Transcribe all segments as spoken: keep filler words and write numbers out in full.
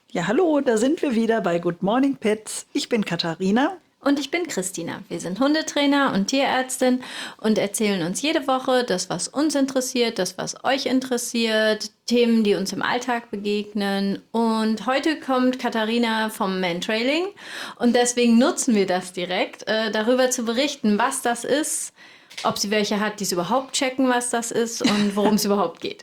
Ja, hallo, da sind wir wieder bei Good Morning Pets. Ich bin Katharina. Und ich bin Christina. Wir sind Hundetrainer und Tierärztin und erzählen uns jede Woche das, was uns interessiert, das, was euch interessiert, Themen, die uns im Alltag begegnen. Und heute kommt Katharina vom Mantrailing und deswegen nutzen wir das direkt, äh, darüber zu berichten, was das ist, ob sie welche hat, die es überhaupt checken, was das ist und worum es überhaupt geht.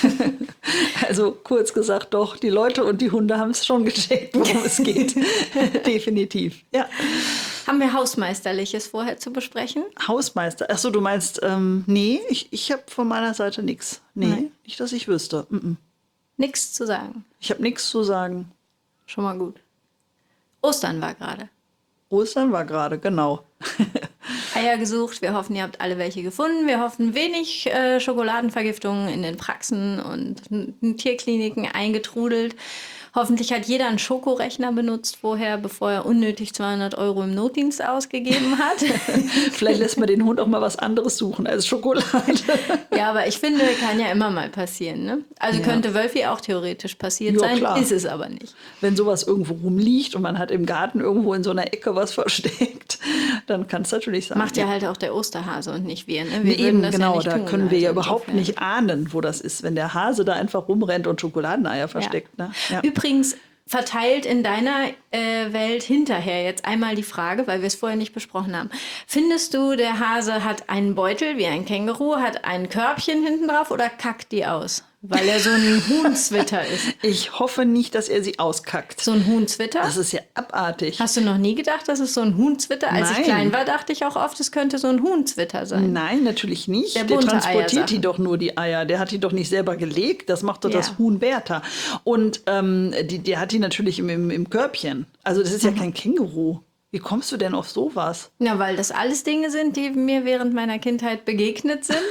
Also kurz gesagt, doch, die Leute und die Hunde haben es schon gecheckt, worum es geht. Definitiv, ja. Haben wir Hausmeisterliches vorher zu besprechen? Hausmeister, achso, du meinst, ähm, nee, ich, ich habe von meiner Seite nichts. Nee, Nein. nicht, dass ich wüsste. Mm-mm. Nichts zu sagen. Ich habe nichts zu sagen. Schon mal gut. Ostern war gerade. Ostern war gerade, genau. Eier gesucht. Wir hoffen, ihr habt alle welche gefunden. Wir hoffen, wenig äh, Schokoladenvergiftungen in den Praxen und in Tierkliniken eingetrudelt. Hoffentlich hat jeder einen Schokorechner benutzt vorher, bevor er unnötig zweihundert Euro im Notdienst ausgegeben hat. Vielleicht lässt man den Hund auch mal was anderes suchen als Schokolade. Ja, aber ich finde, kann ja immer mal passieren. Ne? Also Ja. könnte Wölfi auch theoretisch passiert Ja, sein, klar. ist es aber nicht. Wenn sowas irgendwo rumliegt und man hat im Garten irgendwo in so einer Ecke was versteckt, dann kann es natürlich sein. Macht ja halt auch der Osterhase und nicht wir. Ne? Nee, Wir würden eben, das genau, ja nicht da tun, können wir ja also überhaupt insofern. nicht ahnen, wo das ist, wenn der Hase da einfach rumrennt und Schokoladeneier versteckt. Ne? Ja. Übrigens verteilt in deiner äh, Welt hinterher jetzt einmal die Frage, weil wir es vorher nicht besprochen haben. Findest du, der Hase hat einen Beutel wie ein Känguru, hat ein Körbchen hinten drauf oder kackt die aus? Weil er so ein Huhnzwitter ist. Ich hoffe nicht, dass er sie auskackt. So ein Huhnzwitter? Das ist ja abartig. Hast du noch nie gedacht, dass es so ein Huhnzwitter? Als Nein. ich klein war, dachte ich auch oft, es könnte so ein Huhnzwitter sein. Nein, natürlich nicht. Der Der, bunte transportiert die Eiersachen. doch nur, die Eier. Der hat die doch nicht selber gelegt. Das macht doch Ja. das Huhn Bertha. Und ähm, die, der hat die natürlich im, im, im Körbchen. Also das ist ja Mhm. kein Känguru. Wie kommst du denn auf sowas? Ja, weil das alles Dinge sind, die mir während meiner Kindheit begegnet sind.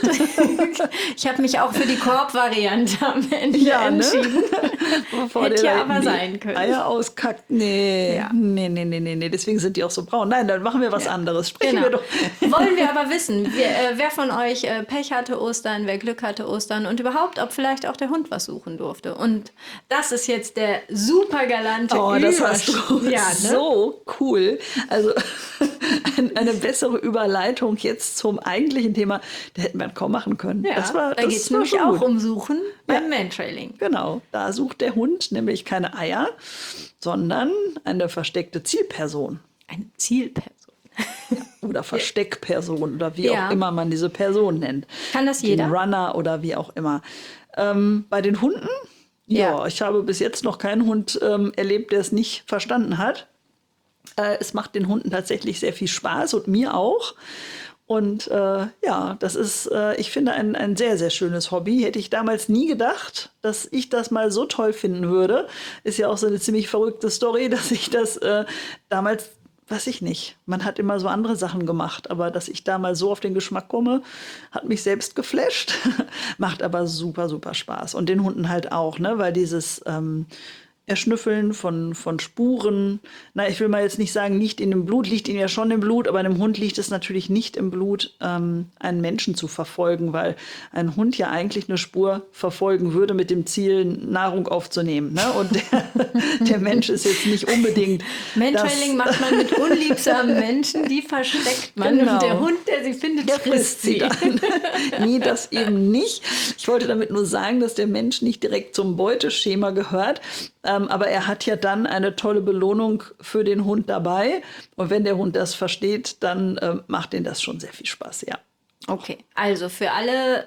Ich habe mich auch für die Korbvariante am Ende Ja, ne? entschieden. Bevor Hätte der ja da aber in die sein können. Eier auskackt. Nee. Ja. nee, nee, nee, nee, nee. Deswegen sind die auch so braun. Nein, dann machen wir was Ja. anderes. Sprechen Genau. wir doch. Wollen wir aber wissen, wer, äh, wer von euch äh, Pech hatte Ostern, wer Glück hatte Ostern und überhaupt, ob vielleicht auch der Hund was suchen durfte. Und das ist jetzt der super galante Oh, das hast du Übersch- ja, ne? so cool. Also ein- eine bessere Überleitung jetzt zum eigentlichen Thema, da hätten wir kaum machen können. Ja, das war, da das geht es war nämlich schon auch gut. um Suchen beim Mantrailing. Genau, da sucht der Hund nämlich keine Eier, sondern eine versteckte Zielperson Eine Zielperson. oder Versteckperson oder wie Ja. auch immer man diese Person nennt. Kann das Den jeder? Runner oder wie auch immer. Ähm, bei den Hunden, ja. Ja. ich habe bis jetzt noch keinen Hund ähm, erlebt, der es nicht verstanden hat. Äh, es macht den Hunden tatsächlich sehr viel Spaß und mir auch. Und äh, ja, das ist, äh, ich finde, ein, ein sehr, sehr schönes Hobby. Hätte ich damals nie gedacht, dass ich das mal so toll finden würde. Ist ja auch so eine ziemlich verrückte Story, dass ich das äh, damals, weiß ich nicht, man hat immer so andere Sachen gemacht, aber dass ich da mal so auf den Geschmack komme, hat mich selbst geflasht. Macht aber super, super Spaß. Und den Hunden halt auch, ne? Weil dieses ähm, Erschnüffeln von, von Spuren. Na, ich will mal jetzt nicht sagen, liegt in dem Blut, liegt ihnen ja schon im Blut, aber einem Hund liegt es natürlich nicht im Blut, ähm, einen Menschen zu verfolgen, weil ein Hund ja eigentlich eine Spur verfolgen würde mit dem Ziel, Nahrung aufzunehmen. Ne? Und der, der Mensch ist jetzt nicht unbedingt. Mantrailing das, macht man mit unliebsamen Menschen, die versteckt man. Genau. Und der Hund, der sie findet, Der frisst sie. dann. Nee, das eben nicht. Ich wollte damit nur sagen, dass der Mensch nicht direkt zum Beuteschema gehört. Ähm, aber er hat ja dann eine tolle Belohnung für den Hund dabei. Und wenn der Hund das versteht, dann ähm, macht ihm das schon sehr viel Spaß, ja. Okay, also für alle,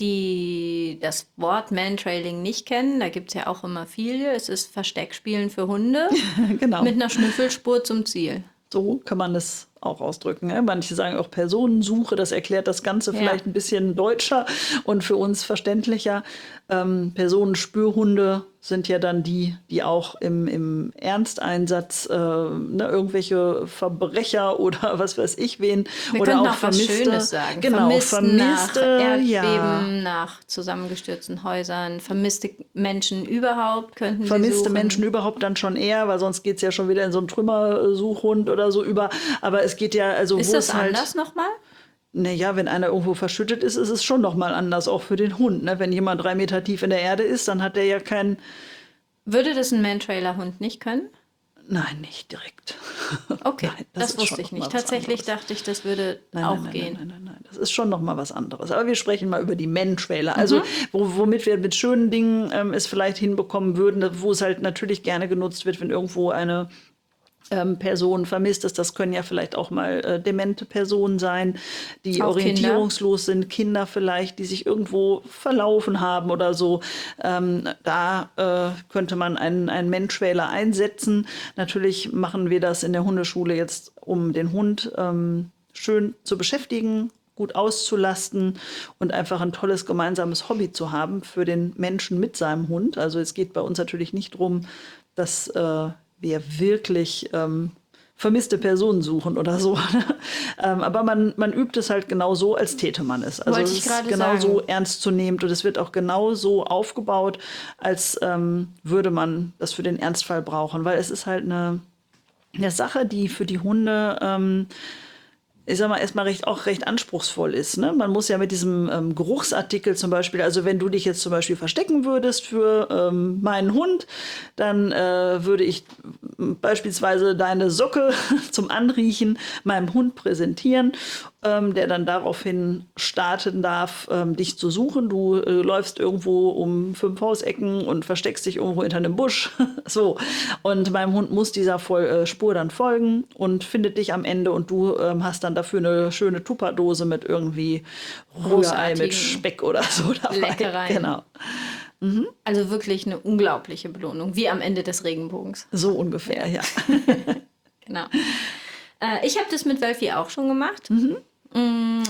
die das Wort Mantrailing nicht kennen, da gibt es ja auch immer viele. Es ist Versteckspielen für Hunde Genau. mit einer Schnüffelspur zum Ziel. So kann man es auch ausdrücken. Ne? Manche sagen auch Personensuche, das erklärt das Ganze Ja. vielleicht ein bisschen deutscher und für uns verständlicher. Ähm, Personenspürhunde sind ja dann die, die auch im, im Ernsteinsatz äh, ne, irgendwelche Verbrecher oder was weiß ich wen Wir oder könnten auch auch was Vermisste. Schönes sagen. Genau, Vermissten Vermisste, nach Erdbeben, ja. nach zusammengestürzten Häusern, vermisste Menschen überhaupt könnten sie Vermisste suchen. Menschen überhaupt dann schon eher, weil sonst geht es ja schon wieder in so einen Trümmersuchhund oder so über. Aber es geht ja, also Ist wo das es halt. anders nochmal? Naja, wenn einer irgendwo verschüttet ist, ist es schon noch mal anders, auch für den Hund. Ne? Wenn jemand drei Meter tief in der Erde ist, dann hat der ja kein, Würde das ein Man-Trailer-Hund nicht können? Nein, nicht direkt. Okay, Nein, das, ist wusste schon ich noch mal nicht. was Tatsächlich anderes. dachte ich, das würde Nein, auch nein, nein, gehen. nein, nein, nein, nein. Das ist schon noch mal was anderes. Aber wir sprechen mal über die Men-Trailer. Also wo, womit wir mit schönen Dingen ähm, es vielleicht hinbekommen würden, wo es halt natürlich gerne genutzt wird, wenn irgendwo eine ähm, Person vermisst ist. Das können ja vielleicht auch mal äh, demente Personen sein, die Auch orientierungslos sind, Kinder vielleicht, die sich irgendwo verlaufen haben oder so. Ähm, da äh, könnte man einen, einen Menschwähler einsetzen. Natürlich machen wir das in der Hundeschule jetzt, um den Hund ähm, schön zu beschäftigen, gut auszulasten und einfach ein tolles gemeinsames Hobby zu haben für den Menschen mit seinem Hund. Also es geht bei uns natürlich nicht darum, dass äh, wir wirklich ähm, vermisste Personen suchen oder so. ähm, aber man, man übt es halt genau so, als täte man es. Also Wollte es ich ist gerade genau sagen. so ernstzunehmend und es wird auch genau so aufgebaut, als ähm, würde man das für den Ernstfall brauchen. Weil es ist halt eine, eine Sache, die für die Hunde ähm, ich sag mal, erstmal recht, auch recht anspruchsvoll ist. Ne? Man muss ja mit diesem ähm, Geruchsartikel zum Beispiel, also wenn du dich jetzt zum Beispiel verstecken würdest für ähm, meinen Hund, dann äh, würde ich beispielsweise deine Socke zum Anriechen meinem Hund präsentieren, ähm, der dann daraufhin starten darf, ähm, dich zu suchen. Du äh, läufst irgendwo um fünf Hausecken und versteckst dich irgendwo hinter einem Busch. So. Und meinem Hund muss dieser Fol äh, Spur dann folgen und findet dich am Ende und du ähm, hast dann dafür eine schöne Tupperdose mit irgendwie Rührei mit Großartigen Speck oder so dabei. Leckereien. Genau. Also wirklich eine unglaubliche Belohnung, wie am Ende des Regenbogens. So ungefähr, ja. Genau. Äh, ich habe das mit Wölfi auch schon gemacht. Mm,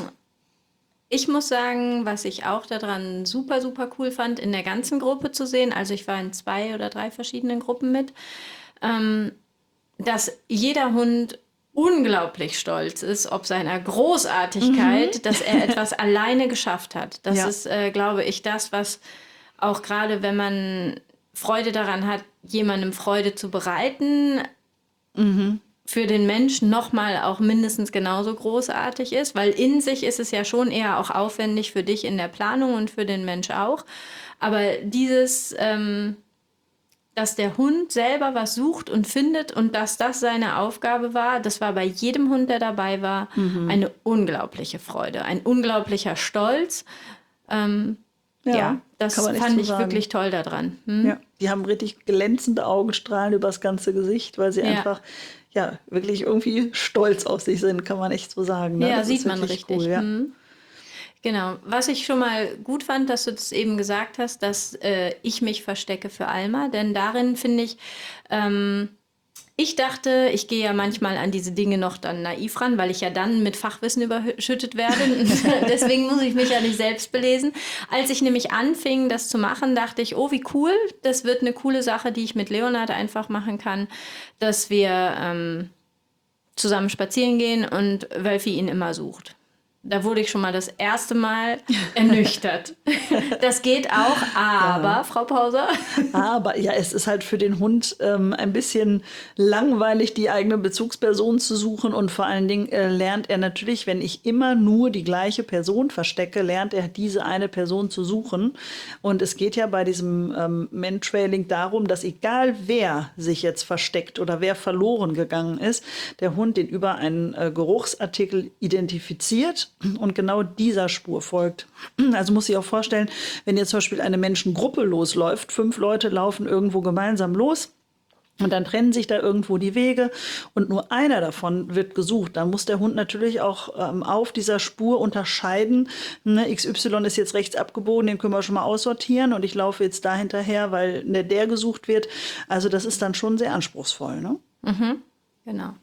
Ich muss sagen, was ich auch daran super, super cool fand, in der ganzen Gruppe zu sehen, also ich war in zwei oder drei verschiedenen Gruppen mit, ähm, dass jeder Hund unglaublich stolz ist, ob seiner Großartigkeit, dass er etwas alleine geschafft hat. Das Ja. ist, äh, glaube ich, das, was auch gerade, wenn man Freude daran hat, jemandem Freude zu bereiten, für den Menschen nochmal auch mindestens genauso großartig ist, weil in sich ist es ja schon eher auch aufwendig für dich in der Planung und für den Mensch auch. Aber dieses, ähm, dass der Hund selber was sucht und findet und dass das seine Aufgabe war, das war bei jedem Hund, der dabei war, eine unglaubliche Freude, ein unglaublicher Stolz. Ähm, ja, Ja, das kann man nicht fand so ich sagen. wirklich toll daran. Hm? Ja, die haben richtig glänzende Augenstrahlen übers ganze Gesicht, weil sie Ja. einfach ja wirklich irgendwie stolz auf sich sind, kann man echt so sagen. Ne? Ja, Das sieht ist man wirklich richtig. Cool, ja. Hm. Genau. Was ich schon mal gut fand, dass du das eben gesagt hast, dass äh, ich mich verstecke für Alma. Denn darin finde ich, ähm, ich dachte, ich gehe ja manchmal an diese Dinge noch dann naiv ran, weil ich ja dann mit Fachwissen überschüttet werde. Deswegen muss ich mich ja nicht selbst belesen. Als ich nämlich anfing, das zu machen, dachte ich, oh, wie cool. Das wird eine coole Sache, die ich mit Leonard einfach machen kann, dass wir ähm, zusammen spazieren gehen und Wölfi ihn immer sucht. Da wurde ich schon mal das erste Mal ernüchtert. Das geht auch, aber, Ja. Frau Pauser, Aber ja, es ist halt für den Hund ähm, ein bisschen langweilig, die eigene Bezugsperson zu suchen. Und vor allen Dingen äh, lernt er natürlich, wenn ich immer nur die gleiche Person verstecke, lernt er diese eine Person zu suchen. Und es geht ja bei diesem ähm, Man-Trailing darum, dass egal wer sich jetzt versteckt oder wer verloren gegangen ist, der Hund den über einen äh, Geruchsartikel identifiziert und genau dieser Spur folgt. Also muss ich auch vorstellen, wenn jetzt zum Beispiel eine Menschengruppe losläuft, fünf Leute laufen irgendwo gemeinsam los und dann trennen sich da irgendwo die Wege und nur einer davon wird gesucht. Dann muss der Hund natürlich auch ähm, auf dieser Spur unterscheiden. Ne, X Y ist jetzt rechts abgebogen, den können wir schon mal aussortieren und ich laufe jetzt da hinterher, weil ne, der gesucht wird. Also das ist dann schon sehr anspruchsvoll. Ne? genau.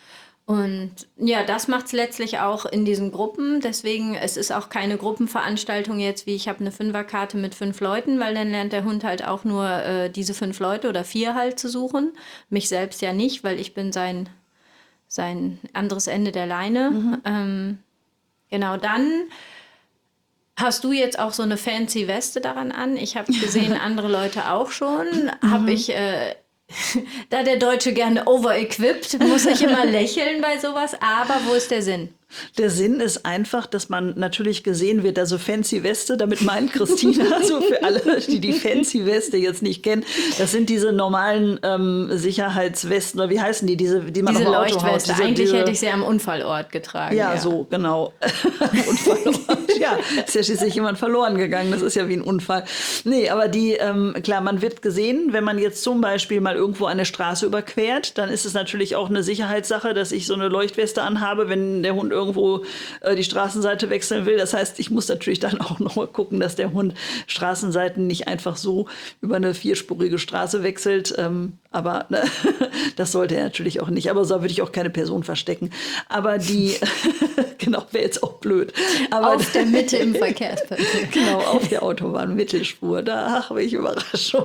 Und ja, das macht es letztlich auch in diesen Gruppen. Deswegen, es ist auch keine Gruppenveranstaltung jetzt, wie ich habe eine Fünferkarte mit fünf Leuten, weil dann lernt der Hund halt auch nur äh, diese fünf Leute oder vier halt zu suchen. Mich selbst ja nicht, weil ich bin sein, sein anderes Ende der Leine. Ähm, genau, dann hast du jetzt auch so eine fancy Weste daran an. Ich habe gesehen, andere Leute auch schon. Habe ich... Äh, Da der Deutsche gerne overequipped, muss ich immer lächeln bei sowas. Aber wo ist der Sinn? Der Sinn ist einfach, dass man natürlich gesehen wird, also fancy Weste, damit meint Christina, also für alle, die die fancy Weste jetzt nicht kennen, das sind diese normalen ähm, Sicherheitswesten, oder wie heißen die, diese, die man Diese auf dem Auto haut. Leuchtweste, Diese, eigentlich diese, hätte ich sie am Unfallort getragen. ja, Ja, so, genau. Unfallort. Ja, ist ja schließlich jemand verloren gegangen, das ist ja wie ein Unfall. Nee, aber die, ähm, klar, man wird gesehen, wenn man jetzt zum Beispiel mal irgendwo eine Straße überquert, dann ist es natürlich auch eine Sicherheitssache, dass ich so eine Leuchtweste anhabe, wenn der Hund irgendwo äh, die Straßenseite wechseln will. Das heißt, ich muss natürlich dann auch noch mal gucken, dass der Hund Straßenseiten nicht einfach so über eine vierspurige Straße wechselt. Ähm, aber ne, das sollte er natürlich auch nicht. Aber so würde ich auch keine Person verstecken. Aber die, genau, wäre jetzt auch blöd. Aber auf der Mitte im Verkehrsverkehr. Genau, auf der Autobahn, Mittelspur. Da habe ich Überraschung.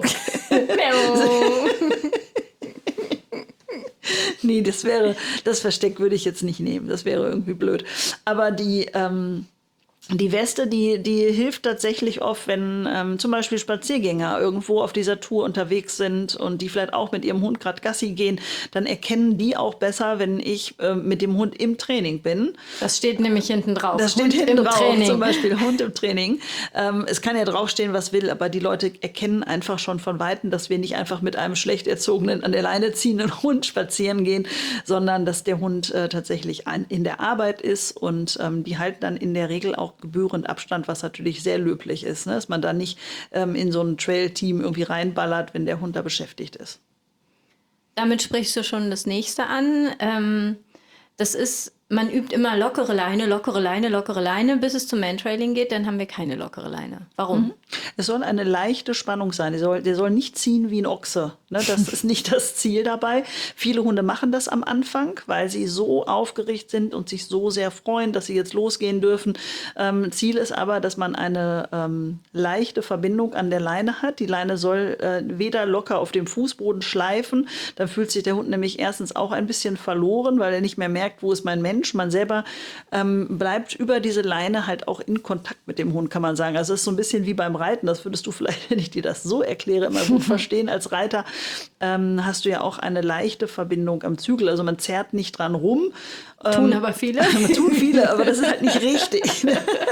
Nee, das wäre, das Versteck würde ich jetzt nicht nehmen. Das wäre irgendwie blöd. Aber die, ähm, die Weste, die, die hilft tatsächlich oft, wenn ähm, zum Beispiel Spaziergänger irgendwo auf dieser Tour unterwegs sind und die vielleicht auch mit ihrem Hund gerade Gassi gehen, dann erkennen die auch besser, wenn ich äh, mit dem Hund im Training bin. Das steht nämlich hinten drauf. Das steht Hund hinten im drauf, Training. zum Beispiel Hund im Training. Ähm, es kann ja draufstehen, was will, aber die Leute erkennen einfach schon von Weitem, dass wir nicht einfach mit einem schlecht erzogenen, an der Leine ziehenden Hund spazieren gehen, sondern dass der Hund äh, tatsächlich ein, in der Arbeit ist und ähm, die halten dann in der Regel auch gebührend Abstand, was natürlich sehr löblich ist, ne? Dass man da nicht ähm, in so ein Trail-Team irgendwie reinballert, wenn der Hund da beschäftigt ist. Damit sprichst du schon das Nächste an. Ähm, das ist, man übt immer lockere Leine, lockere Leine, lockere Leine, bis es zum Mantrailing geht, dann haben wir keine lockere Leine. Warum? Mhm. Es soll eine leichte Spannung sein. Der soll, der soll nicht ziehen wie ein Ochse. Ne? Das ist nicht das Ziel dabei. Viele Hunde machen das am Anfang, weil sie so aufgeregt sind und sich so sehr freuen, dass sie jetzt losgehen dürfen. Ähm, Ziel ist aber, dass man eine ähm, leichte Verbindung an der Leine hat. Die Leine soll äh, weder locker auf dem Fußboden schleifen. Dann fühlt sich der Hund nämlich erstens auch ein bisschen verloren, weil er nicht mehr merkt, wo ist mein Mensch. Man selber ähm, bleibt über diese Leine halt auch in Kontakt mit dem Hund, kann man sagen. Also es ist so ein bisschen wie beim Reiten. Das würdest du vielleicht, wenn ich dir das so erkläre, immer gut verstehen als Reiter. Ähm, hast du ja auch eine leichte Verbindung am Zügel. Also man zerrt nicht dran rum. Tun Ähm, aber viele. tun viele, aber das ist halt nicht richtig.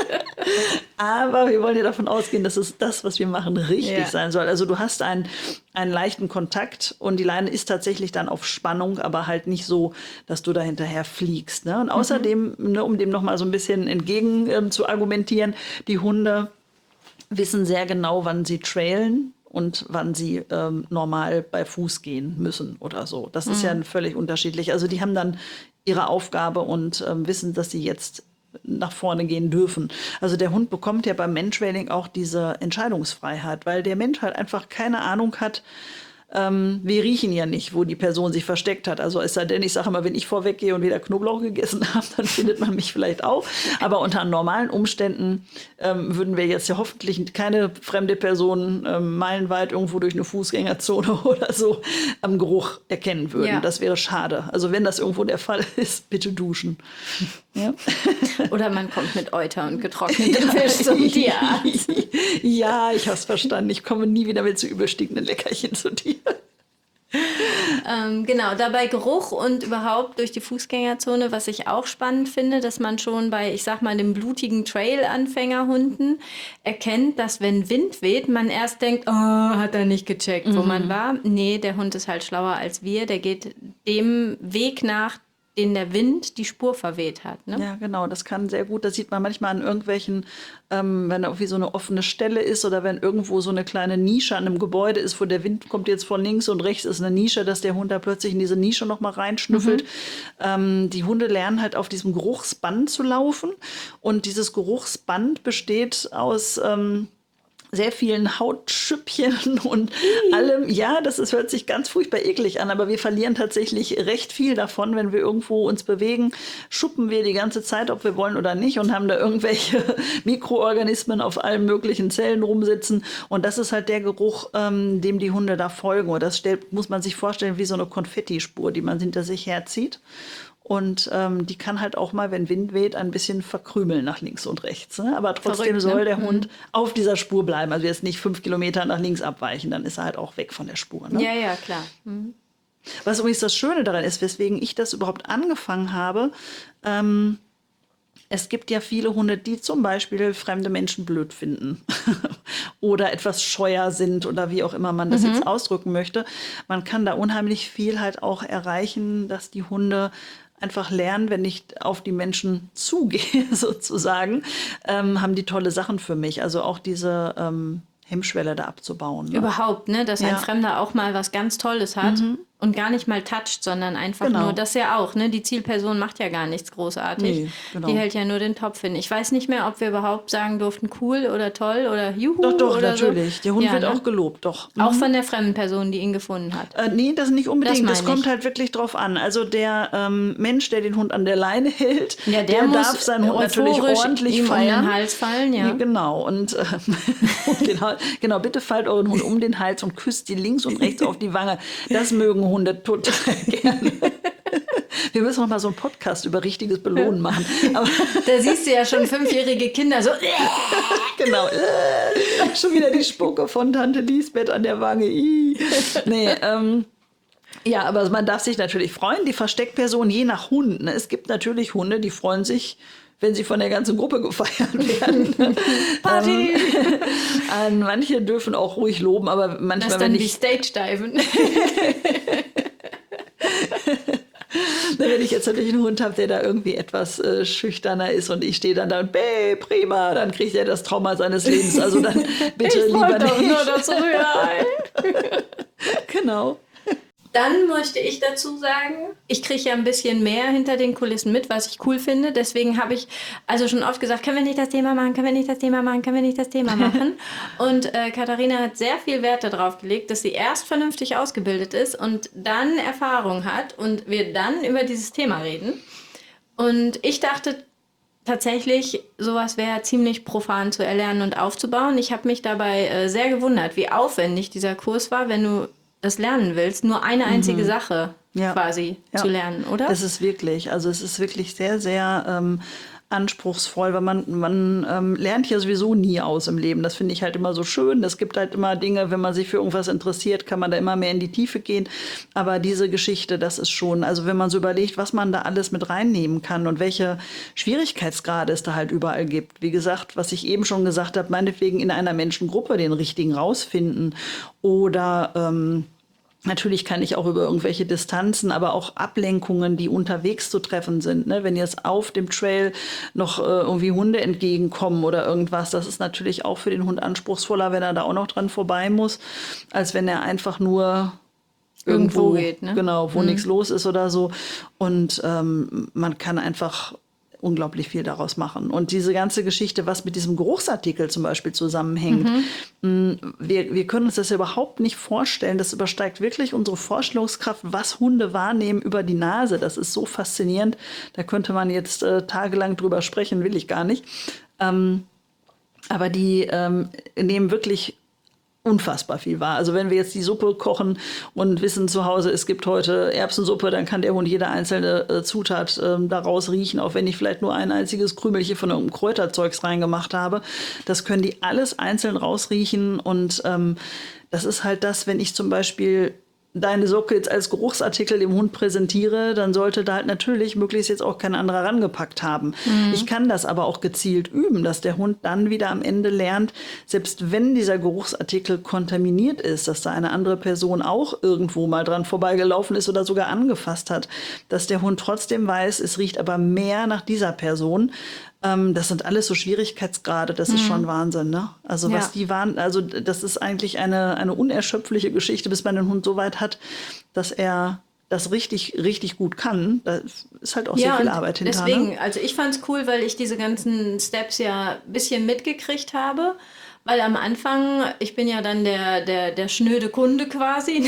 Aber wir wollen ja davon ausgehen, dass es das, was wir machen, richtig Ja. sein soll. Also du hast einen, einen leichten Kontakt und die Leine ist tatsächlich dann auf Spannung, aber halt nicht so, dass du da hinterher fliegst. Ne? Und außerdem, mhm. ne, um dem nochmal so ein bisschen entgegen ähm, zu argumentieren, die Hunde wissen sehr genau, wann sie trailen und wann sie ähm, normal bei Fuß gehen müssen oder so. Das ist ja völlig unterschiedlich. Also die haben dann ihre Aufgabe und ähm, wissen, dass sie jetzt nach vorne gehen dürfen. Also der Hund bekommt ja beim Mantrailing auch diese Entscheidungsfreiheit, weil der Mensch halt einfach keine Ahnung hat. Ähm, wir riechen ja nicht, wo die Person sich versteckt hat. Also es sei denn, ich sage immer, wenn ich vorweggehe und wieder Knoblauch gegessen habe, dann findet man mich vielleicht auch. Aber unter normalen Umständen ähm, würden wir jetzt ja hoffentlich keine fremde Person ähm, meilenweit irgendwo durch eine Fußgängerzone oder so am Geruch erkennen würden. Ja. Das wäre schade. Also wenn das irgendwo der Fall ist, bitte duschen. Ja, Oder man kommt mit Euter und getrocknetem Fisch zum Tierarzt. Ja, ich habe es verstanden. Ich komme nie wieder mit so überstiegenen Leckerchen zu dir. Ähm, genau, dabei Geruch und überhaupt durch die Fußgängerzone, was ich auch spannend finde, dass man schon bei, ich sag mal, den blutigen Trail-Anfängerhunden erkennt, dass wenn Wind weht, man erst denkt, oh, hat er nicht gecheckt, wo man war. Nee, der Hund ist halt schlauer als wir, der geht dem Weg nach, den der Wind die Spur verweht hat. Ne? Ja, genau, das kann sehr gut. Das sieht man manchmal an irgendwelchen, ähm, wenn da irgendwie so eine offene Stelle ist oder wenn irgendwo so eine kleine Nische an einem Gebäude ist, wo der Wind kommt jetzt von links und rechts ist eine Nische, dass der Hund da plötzlich in diese Nische noch mal reinschnüffelt. Mhm. Ähm, die Hunde lernen halt auf diesem Geruchsband zu laufen und dieses Geruchsband besteht aus ähm, sehr vielen Hautschüppchen und allem. Ja, das ist, hört sich ganz furchtbar eklig an, aber wir verlieren tatsächlich recht viel davon, wenn wir irgendwo uns bewegen. Schuppen wir die ganze Zeit, ob wir wollen oder nicht, und haben da irgendwelche Mikroorganismen auf allen möglichen Zellen rumsitzen. Und das ist halt der Geruch, ähm, dem die Hunde da folgen. Und das stellt, muss man sich vorstellen, wie so eine Konfettispur, die man hinter sich herzieht. Und ähm, die kann halt auch mal, wenn Wind weht, ein bisschen verkrümeln nach links und rechts. Ne? Aber trotzdem Verrückt, ne? soll der Hund Mhm. auf dieser Spur bleiben. Also jetzt nicht fünf Kilometer nach links abweichen, dann ist er halt auch weg von der Spur. Ne? Ja, ja, klar. Mhm. Was übrigens das Schöne daran ist, weswegen ich das überhaupt angefangen habe, ähm, Es gibt ja viele Hunde, die zum Beispiel fremde Menschen blöd finden oder etwas scheuer sind oder wie auch immer man das jetzt ausdrücken möchte. Man kann da unheimlich viel halt auch erreichen, dass die Hunde einfach lernen, wenn ich auf die Menschen zugehe, sozusagen, ähm, haben die tolle Sachen für mich. Also auch diese ähm, Hemmschwelle da abzubauen. Ne? Überhaupt, ne? Dass Ja. ein Fremder auch mal was ganz Tolles hat und gar nicht mal toucht, sondern einfach Genau. nur, das ja auch, ne? Die Zielperson macht ja gar nichts großartig. Nee, genau. Die hält ja nur den Topf hin. Ich weiß nicht mehr, ob wir überhaupt sagen durften, cool oder toll oder juhu Doch, doch, oder natürlich. so. Der Hund Ja, wird ne? auch gelobt, doch. Auch von der fremden Person, die ihn gefunden hat. Äh, nee, das nicht unbedingt. Das Das, meine kommt ich. halt wirklich drauf an. Also der ähm, Mensch, der den Hund an der Leine hält, Ja, der, der muss darf seinen Hund natürlich euphorisch ordentlich ihm feiern. um den Hals fallen, ja. Ja, genau. Und ähm, genau, genau, bitte fallt euren Hund um den Hals und küsst die links und rechts auf die Wange. Das mögen Hunde total gerne. Wir müssen noch mal so einen Podcast über richtiges Belohnen machen. Aber Da siehst du ja schon fünfjährige Kinder so. genau. Äh, schon wieder die Spucke von Tante Lisbeth an der Wange. Ih. Nee, ähm, ja, aber man darf sich natürlich freuen. Die Versteckperson, je nach Hund. Ne? Es gibt natürlich Hunde, die freuen sich, wenn sie von der ganzen Gruppe gefeiert werden. Party! ähm, manche dürfen auch ruhig loben, aber manchmal, Das wenn dann wie ich, Stage-Diven. wenn ich jetzt natürlich einen Hund habe, der da irgendwie etwas äh, schüchterner ist und ich stehe dann da und bäh, prima, dann kriegt er das Trauma seines Lebens. Also dann bitte Ich lieber wollte doch nicht. nur das Rührei. Genau. Dann möchte ich dazu sagen, ich kriege ja ein bisschen mehr hinter den Kulissen mit, was ich cool finde. Deswegen habe ich also schon oft gesagt, können wir nicht das Thema machen, können wir nicht das Thema machen, können wir nicht das Thema machen. Und äh, Katharina hat sehr viel Wert darauf gelegt, dass sie erst vernünftig ausgebildet ist und dann Erfahrung hat und wir dann über dieses Thema reden. Und ich dachte tatsächlich, sowas wäre ziemlich profan zu erlernen und aufzubauen. Ich habe mich dabei äh, sehr gewundert, wie aufwendig dieser Kurs war, wenn du das lernen willst, nur eine einzige Sache Ja. quasi Ja. zu lernen, oder? Es ist wirklich, also es ist wirklich sehr, sehr ähm, anspruchsvoll, weil man, man ähm, lernt ja sowieso nie aus im Leben. Das finde ich halt immer so schön. Es gibt halt immer Dinge, wenn man sich für irgendwas interessiert, kann man da immer mehr in die Tiefe gehen. Aber diese Geschichte, das ist schon, also wenn man so überlegt, was man da alles mit reinnehmen kann und welche Schwierigkeitsgrade es da halt überall gibt. Wie gesagt, was ich eben schon gesagt habe, meinetwegen in einer Menschengruppe den richtigen rausfinden oder ähm, natürlich kann ich auch über irgendwelche Distanzen, aber auch Ablenkungen, die unterwegs zu treffen sind. Ne? Wenn jetzt auf dem Trail noch äh, irgendwie Hunde entgegenkommen oder irgendwas, das ist natürlich auch für den Hund anspruchsvoller, wenn er da auch noch dran vorbei muss, als wenn er einfach nur Irgendwo irgendwo geht, ne? Genau, wo nichts los ist oder so. Und ähm, man kann einfach unglaublich viel daraus machen. Und diese ganze Geschichte, was mit diesem Geruchsartikel zum Beispiel zusammenhängt, mh, wir, wir können uns das ja überhaupt nicht vorstellen. Das übersteigt wirklich unsere Vorstellungskraft, was Hunde wahrnehmen über die Nase. Das ist so faszinierend. Da könnte man jetzt äh, tagelang drüber sprechen, will ich gar nicht. Ähm, aber die ähm, nehmen wirklich unfassbar viel wahr. Also wenn wir jetzt die Suppe kochen und wissen zu Hause, es gibt heute Erbsensuppe, dann kann der Hund jede einzelne äh, Zutat ähm, daraus riechen, auch wenn ich vielleicht nur ein einziges Krümelchen von irgendeinem Kräuterzeugs reingemacht habe. Das können die alles einzeln rausriechen und ähm, das ist halt das, wenn ich zum Beispiel deine Socke jetzt als Geruchsartikel dem Hund präsentiere, dann sollte da halt natürlich möglichst jetzt auch kein anderer rangepackt haben. Mhm. Ich kann das aber auch gezielt üben, dass der Hund dann wieder am Ende lernt, selbst wenn dieser Geruchsartikel kontaminiert ist, dass da eine andere Person auch irgendwo mal dran vorbeigelaufen ist oder sogar angefasst hat, dass der Hund trotzdem weiß, es riecht aber mehr nach dieser Person. Das sind alles so Schwierigkeitsgrade, das ist mhm. schon Wahnsinn, ne? Also was ja. die waren, also das ist eigentlich eine, eine unerschöpfliche Geschichte, bis man den Hund so weit hat, dass er das richtig, richtig gut kann. Da ist halt auch ja, sehr viel Arbeit hinter. Deswegen, ne? Also ich fand's cool, weil ich diese ganzen Steps ja ein bisschen mitgekriegt habe. Weil am Anfang, ich bin ja dann der, der, der schnöde Kunde quasi.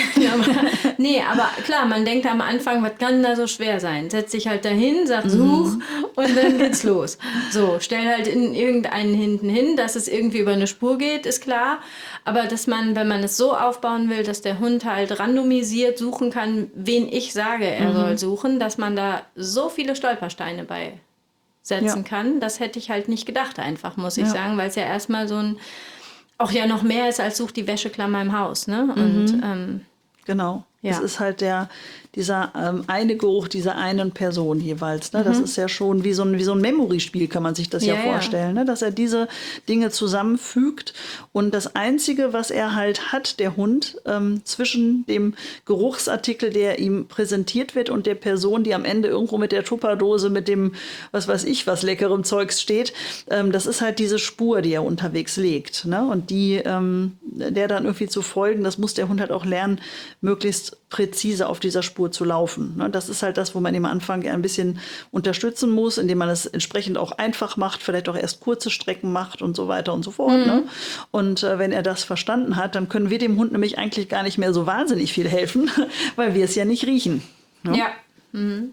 Nee, aber klar, man denkt am Anfang, was kann da so schwer sein? Setz dich halt dahin, sag such mhm. und dann geht's los. So, stell halt in irgendeinen hinten hin, dass es irgendwie über eine Spur geht, ist klar. Aber dass man, wenn man es so aufbauen will, dass der Hund halt randomisiert suchen kann, wen ich sage, er mhm. soll suchen, dass man da so viele Stolpersteine bei setzen ja. kann, das hätte ich halt nicht gedacht einfach, muss ich ja. sagen, weil es ja erstmal so ein, auch ja noch mehr ist als sucht die Wäscheklammer im Haus, ne? Und mhm. ähm, genau. Ja. Es ist halt der, dieser ähm, eine Geruch dieser einen Person jeweils. Ne? Das ist ja schon wie so ein, wie so ein Memory-Spiel, kann man sich das ja, Ja, vorstellen. Ne? Dass er diese Dinge zusammenfügt. Und das Einzige, was er halt hat, der Hund, ähm, zwischen dem Geruchsartikel, der ihm präsentiert wird, und der Person, die am Ende irgendwo mit der Tupperdose, mit dem, was weiß ich, was leckerem Zeugs steht, ähm, das ist halt diese Spur, die er unterwegs legt. Ne? Und die, ähm, der dann irgendwie zu folgen, das muss der Hund halt auch lernen, möglichst präzise auf dieser Spur zu laufen. Ne? Das ist halt das, wo man im Anfang ein bisschen unterstützen muss, indem man es entsprechend auch einfach macht, vielleicht auch erst kurze Strecken macht und so weiter und so fort. Mhm. Ne? Und äh, wenn er das verstanden hat, dann können wir dem Hund nämlich eigentlich gar nicht mehr so wahnsinnig viel helfen, weil wir es ja nicht riechen. Ne? Ja. Mhm.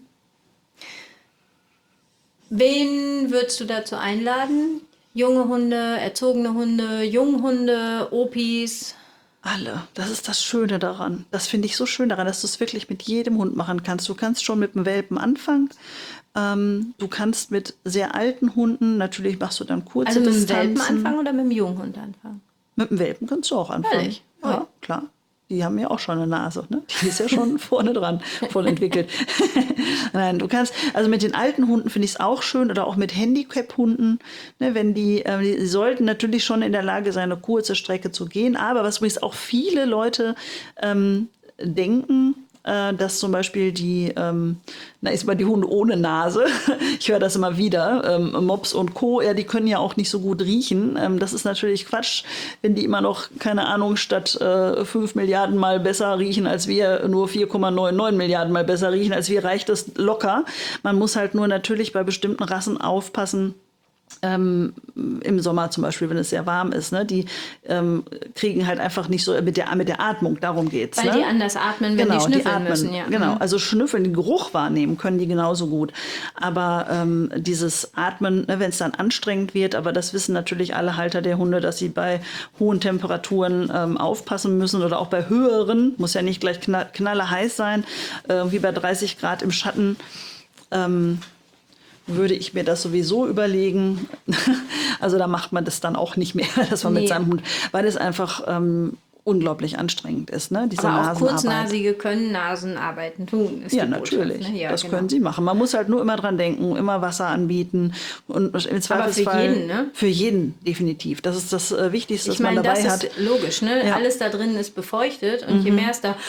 Wen würdest du dazu einladen? Junge Hunde, erzogene Hunde, Junghunde, Opis? Alle. Das ist das Schöne daran. Das finde ich so schön daran, dass du es wirklich mit jedem Hund machen kannst. Du kannst schon mit einem Welpen anfangen. Ähm, du kannst mit sehr alten Hunden, natürlich machst du dann kurze Also mit dem Distanzen. Welpen anfangen oder mit dem Junghund anfangen? Mit dem Welpen kannst du auch anfangen. Ehrlich? Ja, Ui. klar. Die haben ja auch schon eine Nase, ne? Die ist ja schon vorne dran, voll entwickelt. Nein, du kannst, also mit den alten Hunden finde ich es auch schön, oder auch mit Handicap-Hunden, ne, wenn die, äh, die sollten natürlich schon in der Lage sein, eine kurze Strecke zu gehen, aber was übrigens auch viele Leute ähm, denken, äh, dass zum Beispiel die, ähm, na ist mal die Hunde ohne Nase, ich höre das immer wieder, ähm, Mops und Co., ja, die können ja auch nicht so gut riechen. Ähm, das ist natürlich Quatsch, wenn die immer noch, keine Ahnung, statt äh, fünf Milliarden Mal besser riechen als wir, nur vier Komma neunundneunzig Milliarden Mal besser riechen als wir, reicht das locker. Man muss halt nur natürlich bei bestimmten Rassen aufpassen, Ähm, im Sommer zum Beispiel, wenn es sehr warm ist, ne, die ähm, kriegen halt einfach nicht so mit der, mit der Atmung, darum geht's. Weil ne? die anders atmen, wenn genau, die schnüffeln die atmen, müssen. Ja. Genau, Mhm. also schnüffeln, den Geruch wahrnehmen können die genauso gut. Aber ähm, dieses Atmen, ne, wenn es dann anstrengend wird, aber das wissen natürlich alle Halter der Hunde, dass sie bei hohen Temperaturen ähm, aufpassen müssen, oder auch bei höheren, muss ja nicht gleich knall, knalle heiß sein, äh, wie bei dreißig Grad im Schatten. Ähm, würde ich mir das sowieso überlegen. Also da macht man das dann auch nicht mehr, dass man Nee. mit seinem Hund, weil es einfach ähm, unglaublich anstrengend ist, ne? Diese Aber auch Nasenarbeit. Kurznasige können Nasenarbeiten tun. Ist Ja, die Botschaft, natürlich. ne? Ja, das genau. können sie machen. Man muss halt nur immer dran denken, immer Wasser anbieten. Und im Zweifelsfall, jeden, ne? Für jeden, definitiv. Das ist das äh, Wichtigste, Ich was man meine, dabei das hat. ist logisch, ne? Ja. Alles da drin ist befeuchtet und je mehr es da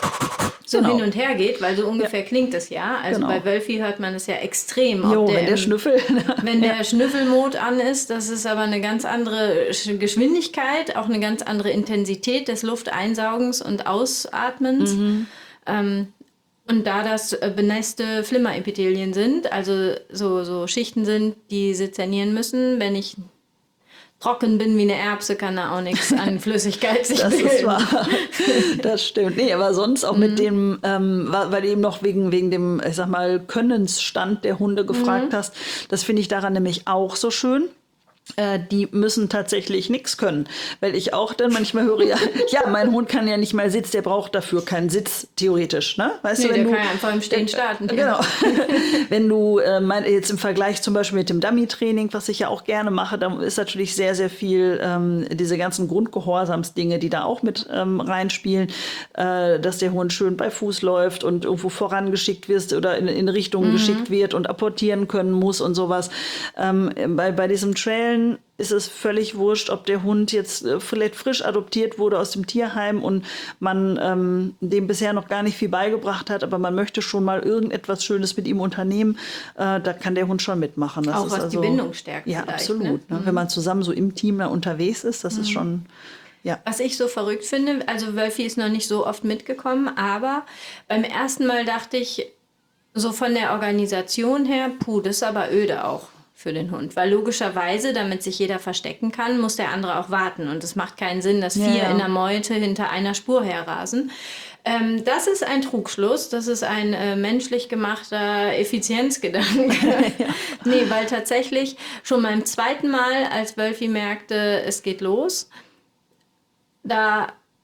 so Genau. hin und her geht, weil so ungefähr klingt es ja. Also Genau. bei Wölfi hört man es ja extrem. ob Jo, wenn der im- Schnüffel. Wenn der Schnüffelmod an ist, das ist aber eine ganz andere Sch- Geschwindigkeit, auch eine ganz andere Intensität des Lufteinsaugens und Ausatmens. Mhm. Ähm, und da das äh, benässte Flimmerepithelien sind, also so, so Schichten sind, die sezernieren müssen, wenn ich trocken bin wie eine Erbse, kann da auch nichts an Flüssigkeit sich Das bilden. ist wahr. Das stimmt. Nee, aber sonst auch Mhm. mit dem, ähm, wa- weil du eben noch wegen, wegen dem, ich sag mal, Könnensstand der Hunde gefragt Mhm. hast, das finde ich daran nämlich auch so schön. Äh, die müssen tatsächlich nichts können. Weil ich auch dann manchmal höre, ja, ja, mein Hund kann ja nicht mal Sitz, der braucht dafür keinen Sitz, theoretisch. Ne? Weißt Nee, du, wenn der du, kann ja einfach im Stehen starten. Genau. Wenn du äh, mein, jetzt im Vergleich zum Beispiel mit dem Dummy-Training, was ich ja auch gerne mache, da ist natürlich sehr, sehr viel ähm, diese ganzen Grundgehorsamsdinge, die da auch mit ähm, reinspielen, äh, dass der Hund schön bei Fuß läuft und irgendwo vorangeschickt wird oder in, in Richtungen geschickt wird und apportieren können muss und sowas. Ähm, bei, bei diesem Trailen ist es völlig wurscht, ob der Hund jetzt äh, vielleicht frisch adoptiert wurde aus dem Tierheim und man ähm, dem bisher noch gar nicht viel beigebracht hat, aber man möchte schon mal irgendetwas Schönes mit ihm unternehmen, äh, da kann der Hund schon mitmachen. Das Auch ist was die also, Bindung stärkt Ja, vielleicht, absolut. ne? Ne? Wenn man zusammen so im Team da unterwegs ist, das ist schon, ja. Was ich so verrückt finde, also Wölfi ist noch nicht so oft mitgekommen, aber beim ersten Mal dachte ich, so von der Organisation her, puh, das ist aber öde auch für den Hund. Weil logischerweise, damit sich jeder verstecken kann, muss der andere auch warten. Und es macht keinen Sinn, dass Ja, vier ja. in der Meute hinter einer Spur herrasen. Ähm, das ist ein Trugschluss, das ist ein äh, menschlich gemachter Effizienzgedanke. Nee, weil tatsächlich schon beim zweiten Mal, als Wölfi merkte, es geht los, da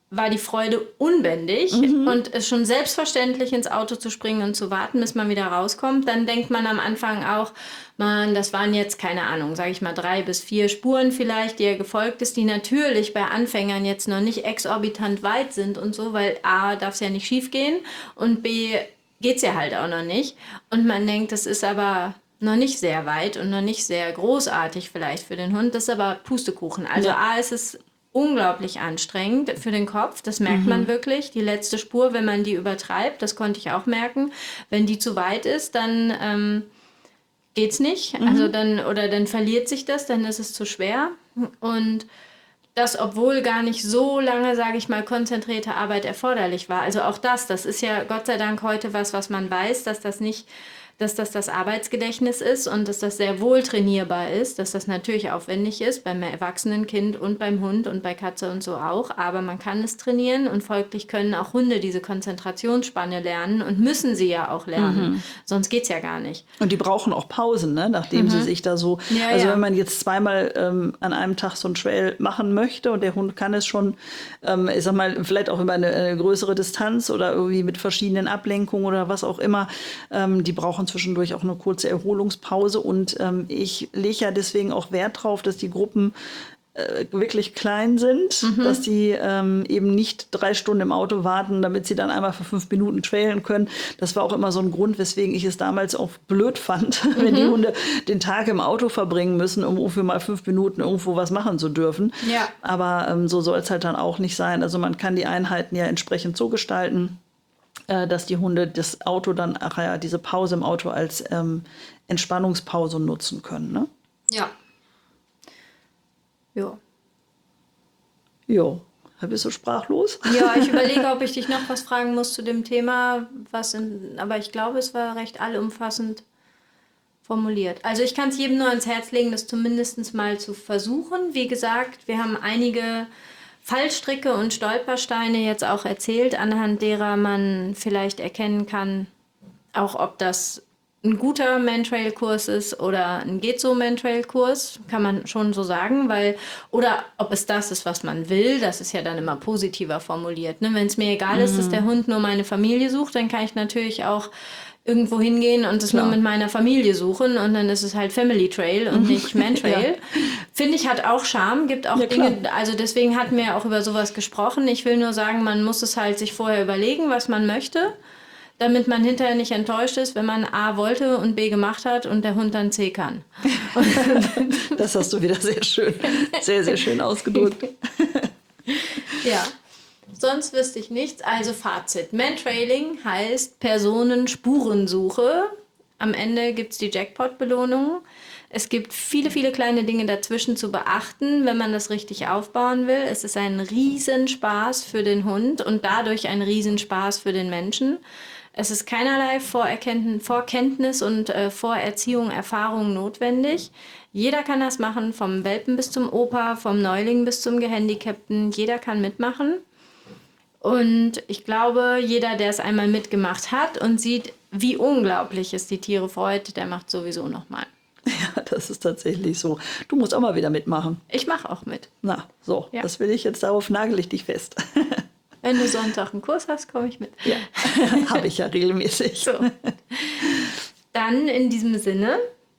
war die Freude unbändig mhm. und es schon selbstverständlich ins Auto zu springen und zu warten, bis man wieder rauskommt. Dann denkt man am Anfang auch, man, das waren jetzt, keine Ahnung, sage ich mal drei bis vier Spuren vielleicht, die er gefolgt ist, die natürlich bei Anfängern jetzt noch nicht exorbitant weit sind und so, weil A, darf es ja nicht schief gehen und B, geht es ja halt auch noch nicht. Und man denkt, das ist aber noch nicht sehr weit und noch nicht sehr großartig vielleicht für den Hund. Das ist aber Pustekuchen. Also ja. A, ist es unglaublich anstrengend für den Kopf, das merkt mhm. man wirklich. Die letzte Spur, wenn man die übertreibt, das konnte ich auch merken, wenn die zu weit ist, dann ähm, geht's nicht. Mhm. Also dann, oder dann verliert sich das, dann ist es zu schwer. Und das, obwohl gar nicht so lange, sage ich mal, konzentrierte Arbeit erforderlich war. Also auch das, das ist ja Gott sei Dank heute was, was man weiß, dass das nicht dass das das Arbeitsgedächtnis ist und dass das sehr wohl trainierbar ist, dass das natürlich aufwendig ist, beim erwachsenen Kind und beim Hund und bei Katze und so auch, aber man kann es trainieren und folglich können auch Hunde diese Konzentrationsspanne lernen und müssen sie ja auch lernen, mhm. sonst geht's ja gar nicht. Und die brauchen auch Pausen, ne? Nachdem mhm. sie sich da so, ja, also ja. wenn man jetzt zweimal ähm, an einem Tag so ein Trail machen möchte und der Hund kann es schon, ähm, ich sag mal, vielleicht auch über eine, eine größere Distanz oder irgendwie mit verschiedenen Ablenkungen oder was auch immer, ähm, die brauchen zwischendurch auch eine kurze Erholungspause und ähm, ich lege ja deswegen auch Wert drauf, dass die Gruppen äh, wirklich klein sind, mhm. dass die ähm, eben nicht drei Stunden im Auto warten, damit sie dann einmal für fünf Minuten trailen können. Das war auch immer so ein Grund, weswegen ich es damals auch blöd fand, mhm. wenn die Hunde den Tag im Auto verbringen müssen, um für mal fünf Minuten irgendwo was machen zu dürfen. Ja. Aber ähm, so soll es halt dann auch nicht sein. Also man kann die Einheiten ja entsprechend so gestalten, dass die Hunde das Auto dann, ach ja, diese Pause im Auto als ähm, Entspannungspause nutzen können, ne? Ja. Ja. Jo. Bist du sprachlos? Ja, ich überlege, ob ich dich noch was fragen muss zu dem Thema, was in, aber ich glaube, es war recht allumfassend formuliert. Also ich kann es jedem nur ans Herz legen, das zumindest mal zu versuchen. Wie gesagt, wir haben einige Fallstricke und Stolpersteine jetzt auch erzählt, anhand derer man vielleicht erkennen kann, auch ob das ein guter Mantrail-Kurs ist oder ein Geht-so-Mantrail-Kurs, kann man schon so sagen, weil, oder ob es das ist, was man will, das ist ja dann immer positiver formuliert. Ne? Wenn es mir egal ist, dass der Hund nur meine Familie sucht, dann kann ich natürlich auch irgendwo hingehen und es Klar. nur mit meiner Familie suchen und dann ist es halt Family Trail und nicht Mantrail. Ja. Finde ich, hat auch Charme, gibt auch ja, Dinge, klar. also deswegen hatten wir ja auch über sowas gesprochen. Ich will nur sagen, man muss es halt sich vorher überlegen, was man möchte, damit man hinterher nicht enttäuscht ist, wenn man A wollte und B gemacht hat und der Hund dann C kann. Das hast du wieder sehr schön, sehr, sehr schön ausgedrückt. Ja. Sonst wüsste ich nichts. Also Fazit. Mantrailing heißt Personenspurensuche. Am Ende gibt es die Jackpot-Belohnung. Es gibt viele, viele kleine Dinge dazwischen zu beachten, wenn man das richtig aufbauen will. Es ist ein Riesenspaß für den Hund und dadurch ein Riesenspaß für den Menschen. Es ist keinerlei Vorkenntnis und äh, Vorerziehung, Erfahrung notwendig. Jeder kann das machen, vom Welpen bis zum Opa, vom Neuling bis zum Gehandicapten. Jeder kann mitmachen. Und ich glaube, jeder, der es einmal mitgemacht hat und sieht, wie unglaublich es die Tiere freut, der macht sowieso nochmal. Ja, das ist tatsächlich so. Du musst auch mal wieder mitmachen. Ich mache auch mit. Na, so, ja. Das will ich jetzt, darauf nagel ich dich fest. Wenn du Sonntag einen Kurs hast, komme ich mit. Ja, habe ich ja regelmäßig. So. Dann in diesem Sinne,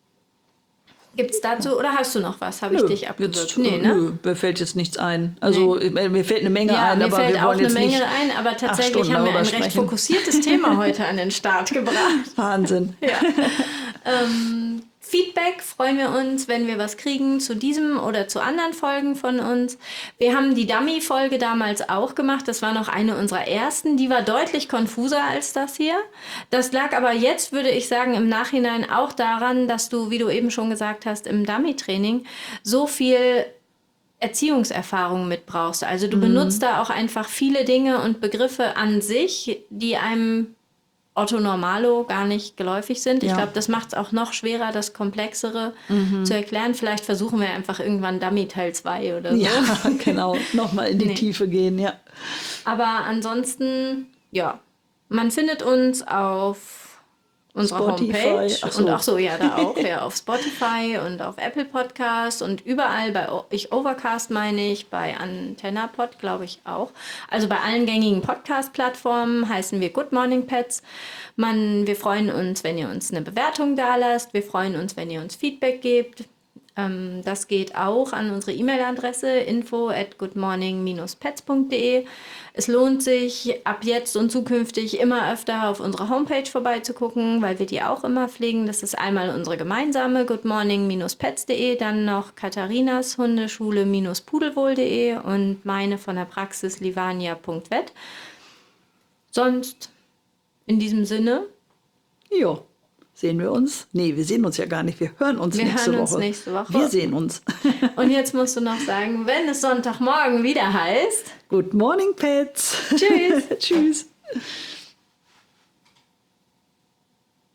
gibt es dazu, oder hast du noch was? Habe ich nö, dich abgewürgt? Jetzt, nee, ne? Nö, mir fällt jetzt nichts ein. Also nee. Mir fällt eine Menge ja, ein, mir aber fällt wir auch wollen eine jetzt Menge nicht ein, aber tatsächlich haben wir ein recht sprechen. fokussiertes Thema heute an den Start gebracht. Wahnsinn. Ja. ähm, Feedback freuen wir uns, wenn wir was kriegen zu diesem oder zu anderen Folgen von uns. Wir haben die Dummy-Folge damals auch gemacht. Das war noch eine unserer ersten. Die war deutlich konfuser als das hier. Das lag aber jetzt, würde ich sagen, im Nachhinein auch daran, dass du, wie du eben schon gesagt hast, im Dummy-Training so viel Erziehungserfahrung mitbrauchst. Also du mhm. benutzt da auch einfach viele Dinge und Begriffe an sich, die einem Otto Normalo gar nicht geläufig sind. Ich ja. glaube, das macht es auch noch schwerer, das Komplexere mhm. zu erklären. Vielleicht versuchen wir einfach irgendwann Dummy Teil zwei oder so. Ja, genau. Nochmal in die nee. Tiefe gehen, ja. Aber ansonsten, ja, man findet uns auf Unsere Spotify, Homepage ach so. und ach so, ja, da auch, ja, auf Spotify und auf Apple Podcasts und überall bei O- ich Overcast meine ich, bei AntennaPod glaube ich auch. Also bei allen gängigen Podcast-Plattformen heißen wir Good Morning Pets. Man, wir freuen uns, wenn ihr uns eine Bewertung dalasst. Wir freuen uns, wenn ihr uns Feedback gebt. Ähm, das geht auch an unsere E-Mail-Adresse info at goodmorning pets punkt de. Es lohnt sich ab jetzt und zukünftig immer öfter auf unserer Homepage vorbeizugucken, weil wir die auch immer pflegen. Das ist einmal unsere gemeinsame goodmorning pets punkt de, dann noch Katharinas Hundeschule-pudelwohl punkt de und meine von der Praxis livania punkt vet. Sonst in diesem Sinne, Ja, sehen wir uns? Nee, wir sehen uns ja gar nicht. Wir hören uns, Wir nächste, hören uns Woche. nächste Woche. Wir sehen uns. und jetzt musst du noch sagen, wenn es Sonntagmorgen wieder heißt, Good morning, Pets. Tschüss. Tschüss.